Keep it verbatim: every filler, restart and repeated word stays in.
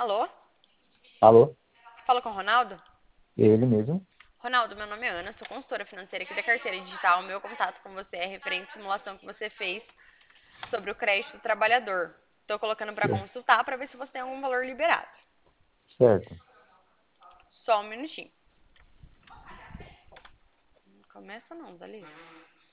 Alô? Alô? Fala com o Ronaldo? Ele mesmo? Ronaldo, meu nome é Ana, sou consultora financeira aqui da Carteira Digital. Meu contato com você é referente à simulação que você fez sobre o crédito do trabalhador. Estou colocando para Certo. consultar para ver se você tem algum valor liberado. Certo. Só um minutinho. Não começa não, dá licença.